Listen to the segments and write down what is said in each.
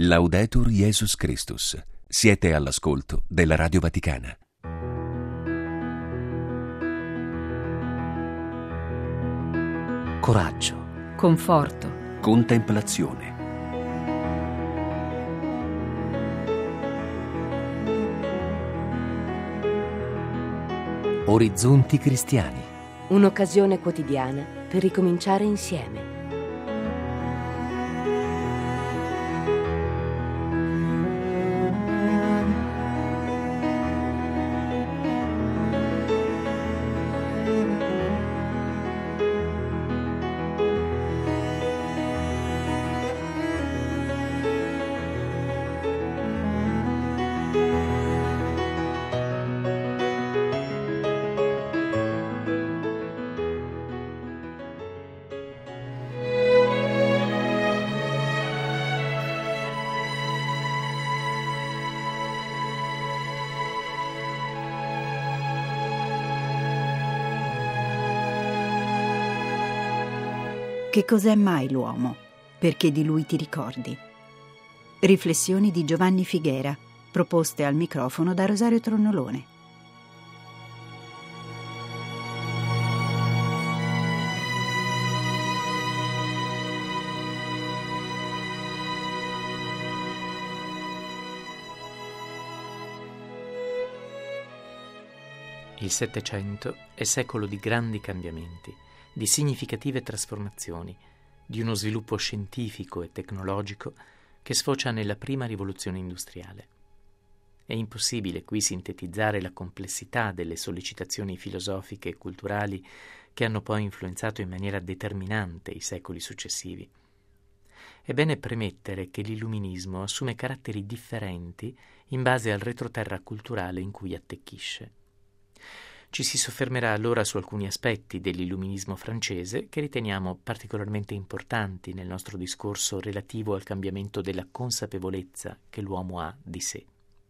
Laudetur Jesus Christus. Siete all'ascolto della Radio Vaticana. Coraggio, conforto, Contemplazione. orizzonti cristiani. Un'occasione quotidiana per ricominciare insieme. Che cos'è mai l'uomo? Perché di lui ti ricordi? Riflessioni di Giovanni Figuera, proposte al microfono da Rosario Tronnolone. Il Settecento è secolo di grandi cambiamenti, di significative trasformazioni, di uno sviluppo scientifico e tecnologico che sfocia nella prima rivoluzione industriale. È impossibile qui sintetizzare la complessità delle sollecitazioni filosofiche e culturali che hanno poi influenzato in maniera determinante i secoli successivi. È bene premettere che l'illuminismo assume caratteri differenti in base al retroterra culturale in cui attecchisce. Ci si soffermerà allora su alcuni aspetti dell'illuminismo francese che riteniamo particolarmente importanti nel nostro discorso relativo al cambiamento della consapevolezza che l'uomo ha di sé.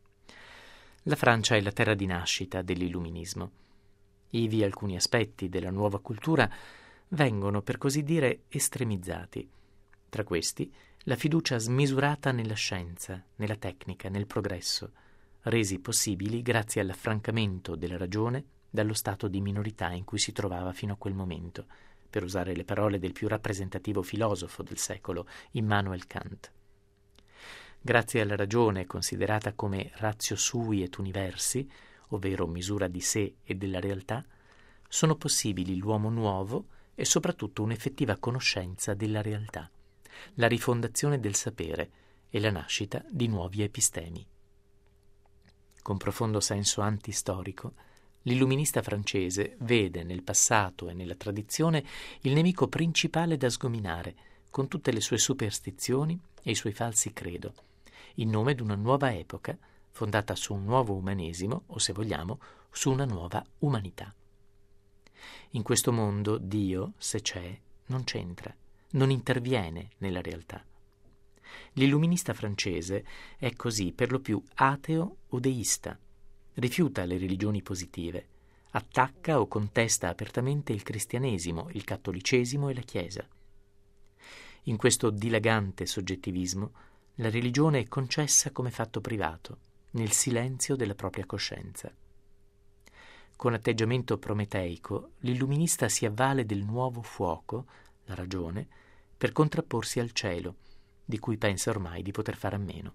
La Francia è la terra di nascita dell'illuminismo. Ivi alcuni aspetti della nuova cultura vengono, per così dire, estremizzati. Tra questi, la fiducia smisurata nella scienza, nella tecnica, nel progresso, resi possibili grazie all'affrancamento della ragione dallo stato di minorità in cui si trovava fino a quel momento, per usare le parole del più rappresentativo filosofo del secolo, Immanuel Kant. Grazie alla ragione considerata come ratio sui et universi, ovvero misura di sé e della realtà, sono possibili l'uomo nuovo e soprattutto un'effettiva conoscenza della realtà, la rifondazione del sapere e la nascita di nuovi epistemi. Con profondo senso antistorico, l'illuminista francese vede nel passato e nella tradizione il nemico principale da sgominare, con tutte le sue superstizioni e i suoi falsi credo, in nome di una nuova epoca fondata su un nuovo umanesimo, o se vogliamo, su una nuova umanità. In questo mondo Dio, se c'è, non c'entra, non interviene nella realtà. L'illuminista francese è così per lo più ateo o deista. Rifiuta le religioni positive, attacca o contesta apertamente il cristianesimo, il cattolicesimo e la Chiesa. In questo dilagante soggettivismo, la religione è concessa come fatto privato, nel silenzio della propria coscienza. Con atteggiamento prometeico, l'illuminista si avvale del nuovo fuoco, la ragione, per contrapporsi al cielo, di cui pensa ormai di poter fare a meno.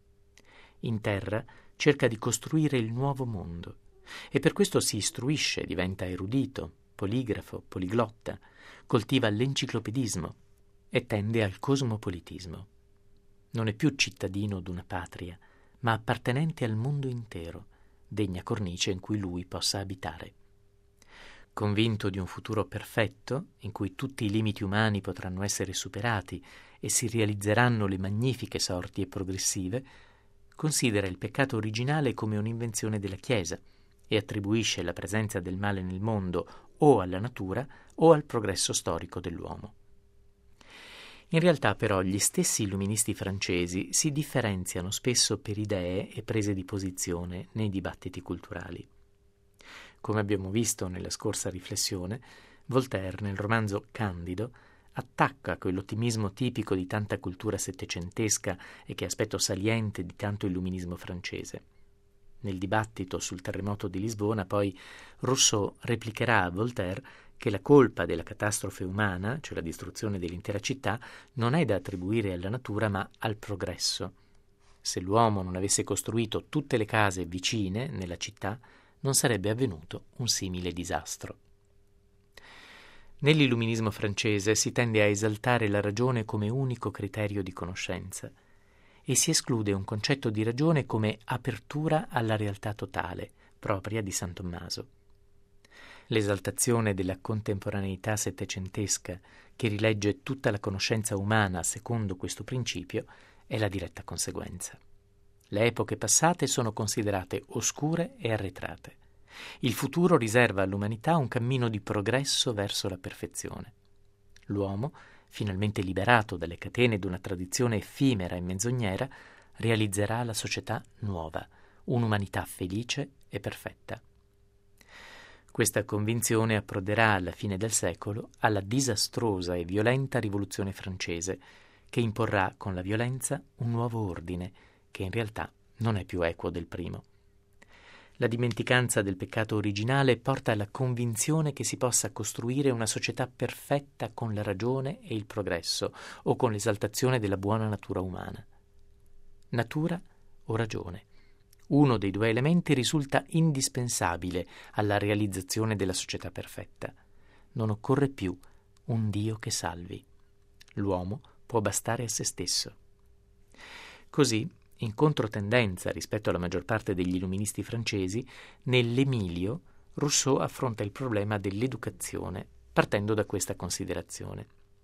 In terra cerca di costruire il nuovo mondo e per questo si istruisce, diventa erudito, poligrafo, poliglotta, coltiva l'enciclopedismo e tende al cosmopolitismo. Non è più cittadino d'una patria, ma appartenente al mondo intero, degna cornice in cui lui possa abitare. Convinto di un futuro perfetto, in cui tutti i limiti umani potranno essere superati e si realizzeranno le magnifiche sorti progressive, considera il peccato originale come un'invenzione della Chiesa e attribuisce la presenza del male nel mondo o alla natura o al progresso storico dell'uomo. In realtà però gli stessi illuministi francesi si differenziano spesso per idee e prese di posizione nei dibattiti culturali. Come abbiamo visto nella scorsa riflessione, Voltaire nel romanzo Candido attacca quell'ottimismo tipico di tanta cultura settecentesca e che è aspetto saliente di tanto illuminismo francese. Nel dibattito sul terremoto di Lisbona, poi, Rousseau replicherà a Voltaire che la colpa della catastrofe umana, cioè la distruzione dell'intera città, non è da attribuire alla natura ma al progresso. Se l'uomo non avesse costruito tutte le case vicine nella città, non sarebbe avvenuto un simile disastro. Nell'illuminismo francese si tende a esaltare la ragione come unico criterio di conoscenza e si esclude un concetto di ragione come apertura alla realtà totale, propria di San Tommaso. L'esaltazione della contemporaneità settecentesca, che rilegge tutta la conoscenza umana secondo questo principio, è la diretta conseguenza. Le epoche passate sono considerate oscure e arretrate. Il futuro riserva all'umanità un cammino di progresso verso la perfezione. L'uomo, finalmente liberato dalle catene di una tradizione effimera e menzognera, realizzerà la società nuova, un'umanità felice e perfetta. Questa convinzione approderà alla fine del secolo alla disastrosa e violenta rivoluzione francese, che imporrà con la violenza un nuovo ordine, che in realtà non è più equo del primo. La dimenticanza del peccato originale porta alla convinzione che si possa costruire una società perfetta con la ragione e il progresso, o con l'esaltazione della buona natura umana. Natura o ragione? Uno dei due elementi risulta indispensabile alla realizzazione della società perfetta. Non occorre più un Dio che salvi. L'uomo può bastare a se stesso. Così, in controtendenza rispetto alla maggior parte degli illuministi francesi, nell'Emilio Rousseau affronta il problema dell'educazione, partendo da questa considerazione.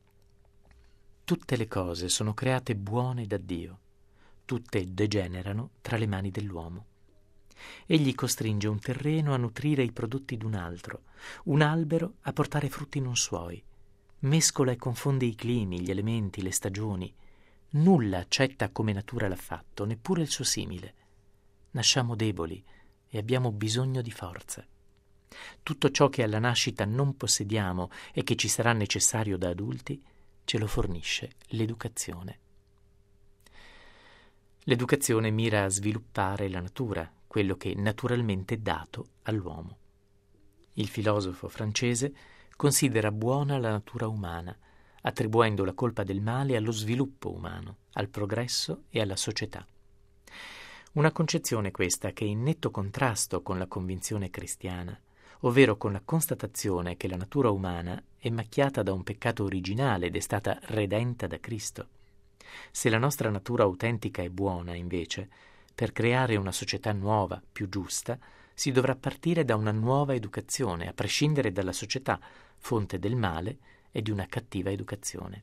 Tutte le cose sono create buone da Dio, tutte degenerano tra le mani dell'uomo. Egli costringe un terreno a nutrire i prodotti d'un altro, un albero a portare frutti non suoi, mescola e confonde i climi, gli elementi, le stagioni. Nulla accetta come natura l'ha fatto, neppure il suo simile. Nasciamo deboli e abbiamo bisogno di forza. Tutto ciò che alla nascita non possediamo e che ci sarà necessario da adulti, ce lo fornisce l'educazione. L'educazione mira a sviluppare la natura, quello che naturalmente è dato all'uomo. Il filosofo francese considera buona la natura umana, attribuendo la colpa del male allo sviluppo umano, al progresso e alla società. Una concezione questa che è in netto contrasto con la convinzione cristiana, ovvero con la constatazione che la natura umana è macchiata da un peccato originale ed è stata redenta da Cristo. Se la nostra natura autentica è buona, invece, per creare una società nuova, più giusta, si dovrà partire da una nuova educazione, a prescindere dalla società, fonte del male e di una cattiva educazione.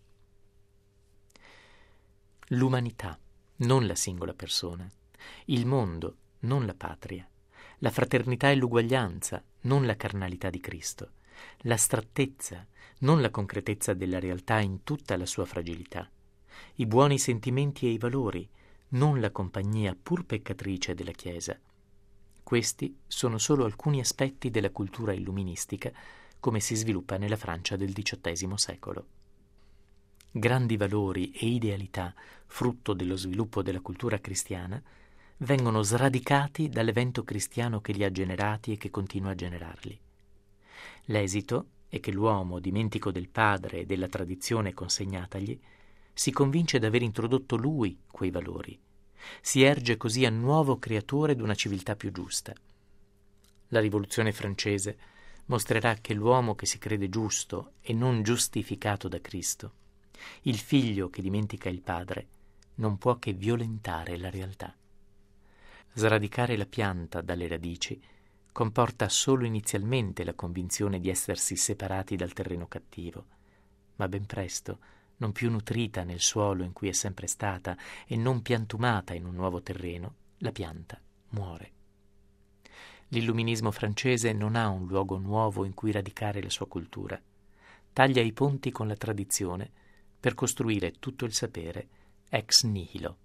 L'umanità, non la singola persona, il mondo, non la patria, la fraternità e l'uguaglianza, non la carnalità di Cristo, l'astrattezza, non la concretezza della realtà in tutta la sua fragilità, i buoni sentimenti e i valori, non la compagnia pur peccatrice della Chiesa. Questi sono solo alcuni aspetti della cultura illuministica come si sviluppa nella Francia del XVIII secolo. Grandi valori e idealità, frutto dello sviluppo della cultura cristiana, vengono sradicati dall'evento cristiano che li ha generati e che continua a generarli. L'esito è che l'uomo, dimentico del padre e della tradizione consegnatagli, si convince d'aver introdotto lui quei valori. Si erge così a nuovo creatore d'una civiltà più giusta. La rivoluzione francese mostrerà che l'uomo che si crede giusto e non giustificato da Cristo, il figlio che dimentica il padre, non può che violentare la realtà. Sradicare la pianta dalle radici comporta solo inizialmente la convinzione di essersi separati dal terreno cattivo, ma ben presto, non più nutrita nel suolo in cui è sempre stata e non piantumata in un nuovo terreno, la pianta muore. L'illuminismo francese non ha un luogo nuovo in cui radicare la sua cultura. Taglia i ponti con la tradizione per costruire tutto il sapere ex nihilo.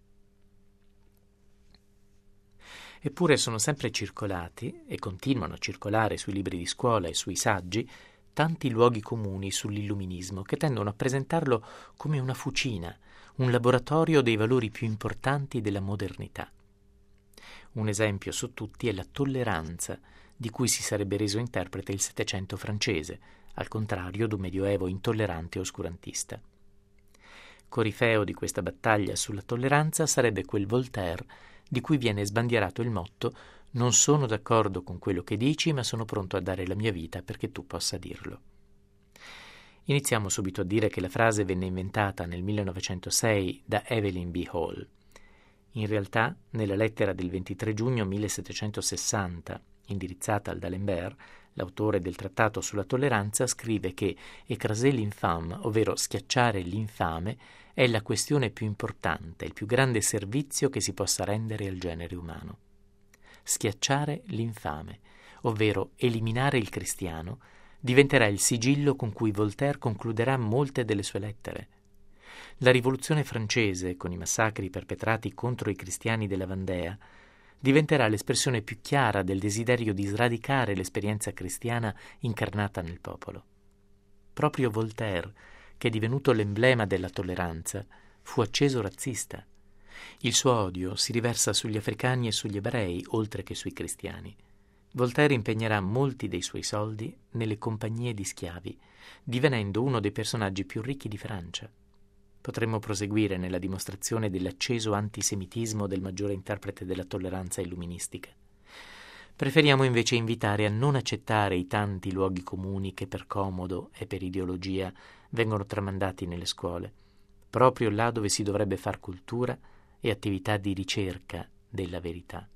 Eppure sono sempre circolati, e continuano a circolare sui libri di scuola e sui saggi, tanti luoghi comuni sull'illuminismo che tendono a presentarlo come una fucina, un laboratorio dei valori più importanti della modernità. Un esempio su tutti è la tolleranza, di cui si sarebbe reso interprete il Settecento francese, al contrario d'un Medioevo intollerante e oscurantista. Corifeo di questa battaglia sulla tolleranza sarebbe quel Voltaire di cui viene sbandierato il motto: «Non sono d'accordo con quello che dici, ma sono pronto a dare la mia vita perché tu possa dirlo». Iniziamo subito a dire che la frase venne inventata nel 1906 da Evelyn B. Hall. In realtà, nella lettera del 23 giugno 1760, indirizzata al D'Alembert, l'autore del trattato sulla tolleranza, scrive che «écraser l'infâme», ovvero schiacciare l'infame, è la questione più importante, il più grande servizio che si possa rendere al genere umano. Schiacciare l'infame, ovvero eliminare il cristiano, diventerà il sigillo con cui Voltaire concluderà molte delle sue lettere. La rivoluzione francese, con i massacri perpetrati contro i cristiani della Vandea, diventerà l'espressione più chiara del desiderio di sradicare l'esperienza cristiana incarnata nel popolo. Proprio Voltaire, che è divenuto l'emblema della tolleranza, fu acceso razzista. Il suo odio si riversa sugli africani e sugli ebrei, oltre che sui cristiani. Voltaire impegnerà molti dei suoi soldi nelle compagnie di schiavi, divenendo uno dei personaggi più ricchi di Francia. Potremmo proseguire nella dimostrazione dell'acceso antisemitismo del maggiore interprete della tolleranza illuministica. Preferiamo invece invitare a non accettare i tanti luoghi comuni che per comodo e per ideologia vengono tramandati nelle scuole, proprio là dove si dovrebbe far cultura e attività di ricerca della verità.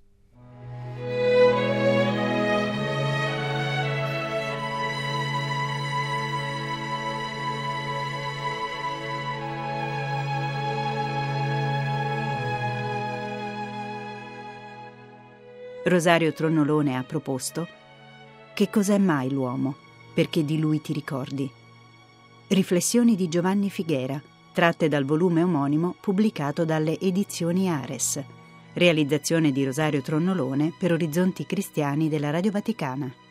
Rosario Tronnolone ha proposto Che cos'è mai l'uomo? Perché di lui ti ricordi? Riflessioni di Giovanni Figuera, tratte dal volume omonimo pubblicato dalle edizioni Ares. Realizzazione di Rosario Tronnolone per Orizzonti Cristiani della Radio Vaticana.